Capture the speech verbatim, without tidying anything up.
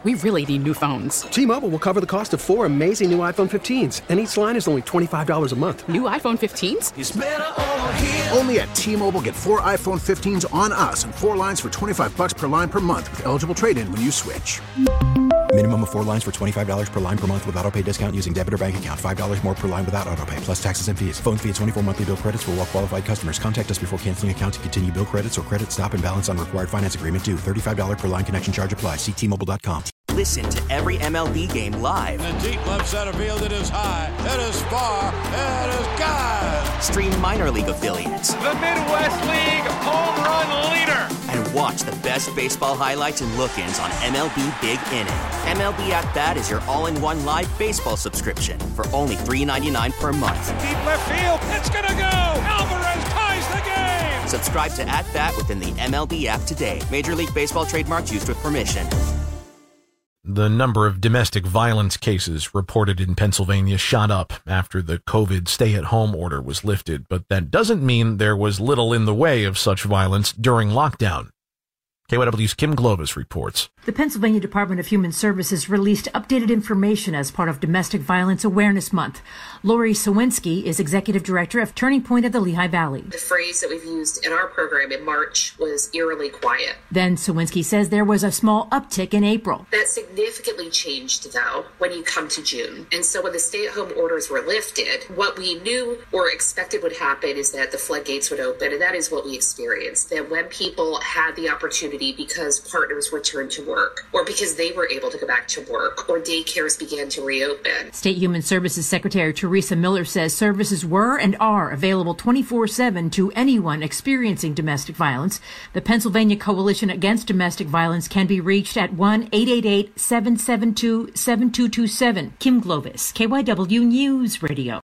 we really need new phones. T-Mobile will cover the cost of four amazing new iPhone fifteens, and each line is only twenty-five dollars a month. New iPhone fifteens? It's better over here. Only at T-Mobile, get four iPhone fifteens on us and four lines for twenty-five dollars per line per month with eligible trade-in when you switch. Minimum of four lines for twenty-five dollars per line per month with autopay discount using debit or bank account. five dollars more per line without autopay, plus taxes and fees. Phone fee at twenty-four monthly bill credits for well-qualified customers. Contact us before canceling account to continue bill credits or credit stop and balance on required finance agreement due. thirty-five dollars per line connection charge applies. See T Mobile dot com. Listen to every M L B game live. In the deep left center field, it is high, it is far, it is gone. Stream minor league affiliates. The Midwest League home run leader. And watch the best baseball highlights and look-ins on M L B Big Inning. M L B At Bat is your all-in-one live baseball subscription for only three dollars and ninety-nine cents per month. Deep left field, it's gonna go. Alvarez ties the game. Subscribe to At Bat within the M L B app today. Major League Baseball trademarks used with permission. The number of domestic violence cases reported in Pennsylvania shot up after the COVID stay-at-home order was lifted, but that doesn't mean there was little in the way of such violence during lockdown. K Y W's Kim Glovis reports. The Pennsylvania Department of Human Services released updated information as part of Domestic Violence Awareness Month. Lori Sawinski is Executive Director of Turning Point of the Lehigh Valley. The phrase that we've used in our program in March was eerily quiet. Then Sawinski says there was a small uptick in April. That significantly changed, though, when you come to June. And so when the stay-at-home orders were lifted, what we knew or expected would happen is that the floodgates would open, and that is what we experienced. That when people had the opportunity because partners returned to work, or because they were able to go back to work, or daycares began to reopen. State Human Services Secretary Teresa Miller says services were and are available twenty-four seven to anyone experiencing domestic violence. The Pennsylvania Coalition Against Domestic Violence can be reached at one eight eight eight, seven seven two, seven two two seven. Kim Glovis, K Y W News Radio.